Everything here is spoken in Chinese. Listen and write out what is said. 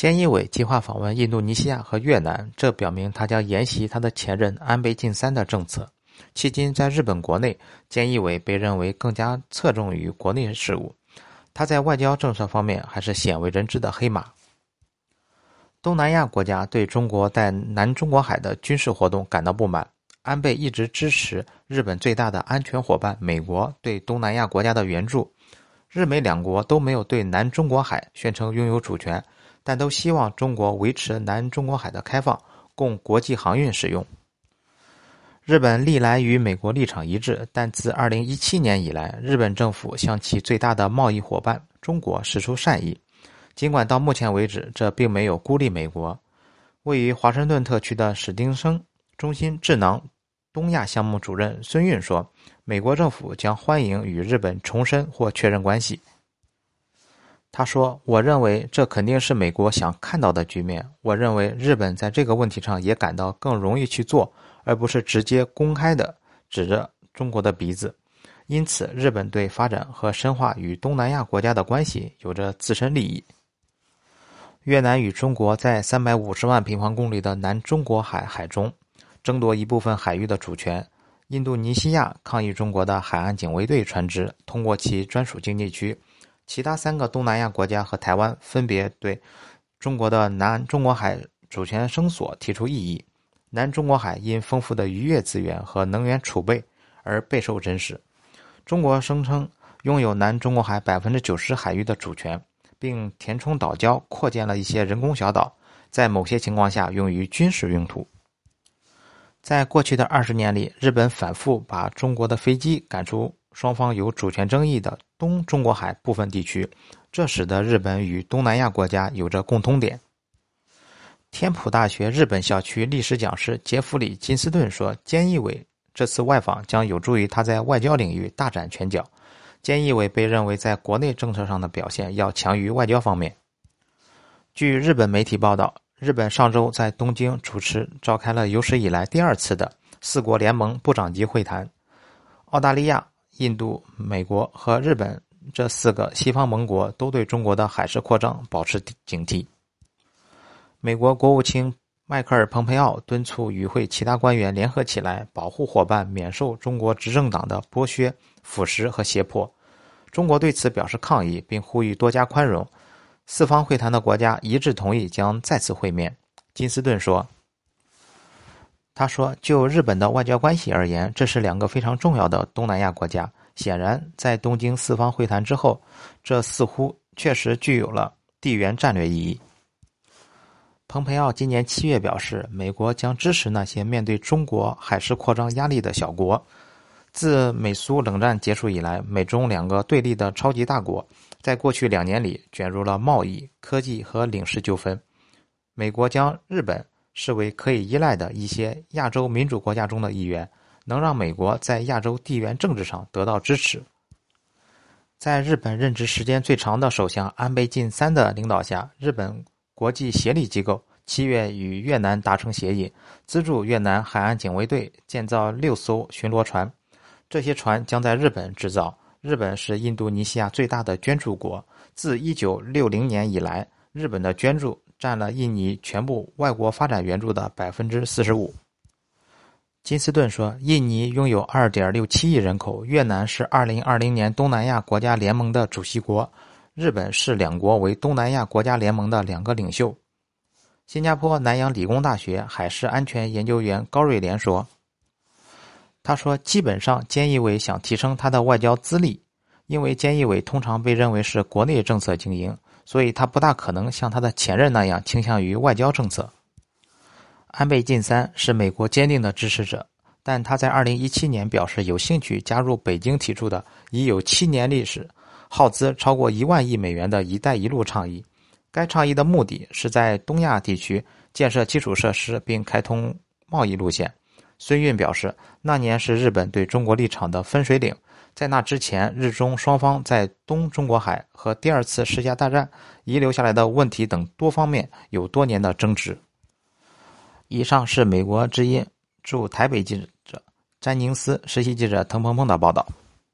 菅义伟计划访问印度尼西亚和越南，这表明他将沿袭他的前任安倍晋三的政策。迄今在日本国内，菅义伟被认为更加侧重于国内事务，他在外交政策方面还是鲜为人知的黑马。东南亚国家对中国在南中国海的军事活动感到不满，安倍一直支持日本最大的安全伙伴美国对东南亚国家的援助。日美两国都没有对南中国海宣称拥有主权，但都希望中国维持南中国海的开放，供国际航运使用。日本历来与美国立场一致，但自2017年以来，日本政府向其最大的贸易伙伴中国释出善意。尽管到目前为止，这并没有孤立美国。位于华盛顿特区的史汀生中心智囊东亚项目主任孙运说，美国政府将欢迎与日本重申或确认关系。他说，我认为这肯定是美国想看到的局面。我认为日本在这个问题上也感到更容易去做，而不是直接公开地指着中国的鼻子。因此，日本对发展和深化与东南亚国家的关系有着自身利益。越南与中国在350万平方公里的南中国海中争夺一部分海域的主权。印度尼西亚抗议中国的海岸警卫队船只通过其专属经济区。其他3个东南亚国家和台湾分别对中国的南中国海主权声索提出异议。南中国海因丰富的渔业资源和能源储备而备受珍视。中国声称拥有南中国海 90% 海域的主权，并填充岛礁，扩建了一些人工小岛，在某些情况下用于军事用途。在过去的20年里，日本反复把中国的飞机赶出双方有主权争议的东中国海部分地区，这使得日本与东南亚国家有着共通点。天普大学日本校区历史讲师杰弗里·金斯顿说，菅义伟这次外访将有助于他在外交领域大展拳脚。菅义伟被认为在国内政策上的表现要强于外交方面。据日本媒体报道，日本上周在东京召开了有史以来第2次的4国联盟部长级会谈。澳大利亚、印度、美国和日本这4个西方盟国都对中国的海事扩张保持警惕。美国国务卿迈克尔·蓬佩奥敦促与会其他官员联合起来，保护伙伴免受中国执政党的剥削、腐蚀和胁迫。中国对此表示抗议，并呼吁多加宽容。4方会谈的国家一致同意将再次会面。金斯顿说，他说，就日本的外交关系而言，这是2个非常重要的东南亚国家。显然，在东京4方会谈之后，这似乎确实具有了地缘战略意义。蓬佩奥今年7月表示，美国将支持那些面对中国海事扩张压力的小国。自美苏冷战结束以来，美中2个对立的超级大国在过去2年里卷入了贸易、科技和领事纠纷。美国将日本视为可以依赖的一些亚洲民主国家中的一员，能让美国在亚洲地缘政治上得到支持。在日本任职时间最长的首相安倍晋三的领导下，日本国际协力机构7月与越南达成协议，资助越南海岸警卫队建造6艘巡逻船。这些船将在日本制造。日本是印度尼西亚最大的捐助国。自1960年以来，日本的捐助占了印尼全部外国发展援助的 45%。金斯顿说，印尼拥有 2.67 亿人口，越南是2020年东南亚国家联盟的主席国，日本视2国为东南亚国家联盟的2个领袖。新加坡南洋理工大学海事安全研究员高瑞莲说，他说，基本上菅义伟想提升他的外交资历，因为菅义伟通常被认为是国内政策精英，所以他不大可能像他的前任那样倾向于外交政策。安倍晋三是美国坚定的支持者，但他在2017年表示有兴趣加入北京提出的已有7年历史、耗资超过1万亿美元的一带一路倡议。该倡议的目的是在东亚地区建设基础设施并开通贸易路线。孙运表示，那年是日本对中国立场的分水岭。在那之前，日中双方在东中国海和第2次世界大战遗留下来的问题等多方面有多年的争执。以上是美国之音驻台北记者詹宁斯、实习记者滕鹏鹏的报道。